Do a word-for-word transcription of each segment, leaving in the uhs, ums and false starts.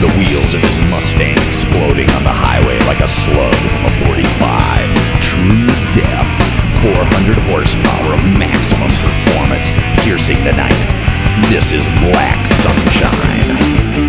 the wheels of his Mustang exploding on the highway like a slug from a forty-five. True death, four hundred horsepower of maximum performance, piercing the night. This is Black Sunshine.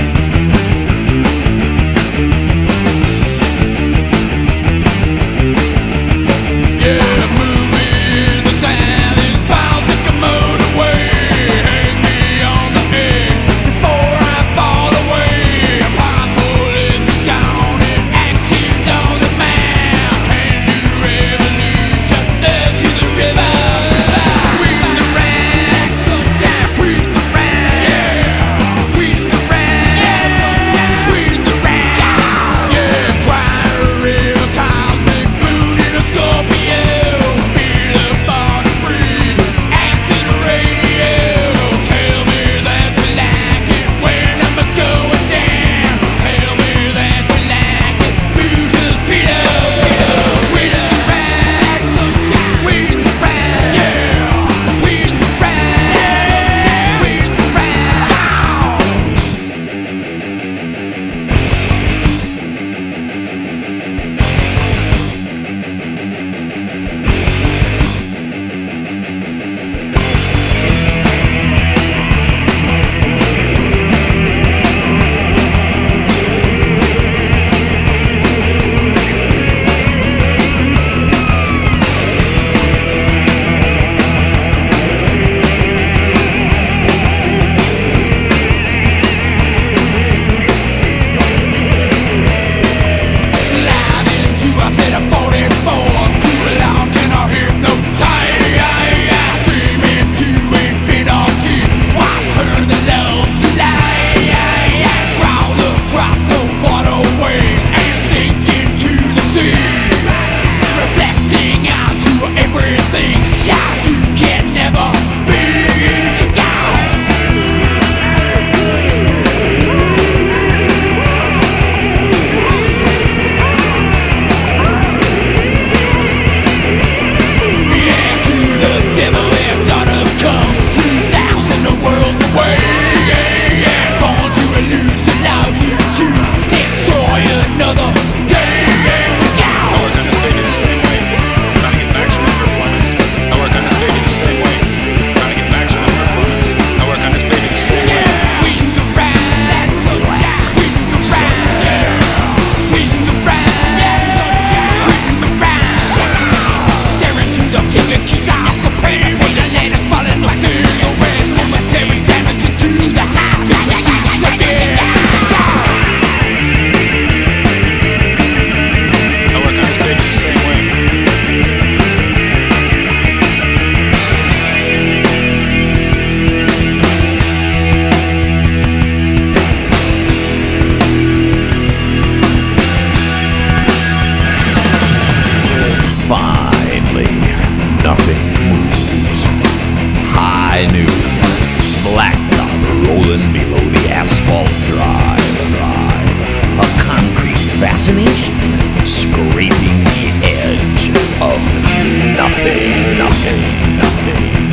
Nothing moves. High noon, blacktop rolling below the asphalt drive. drive. A concrete fascination scraping the edge of nothing, nothing, nothing.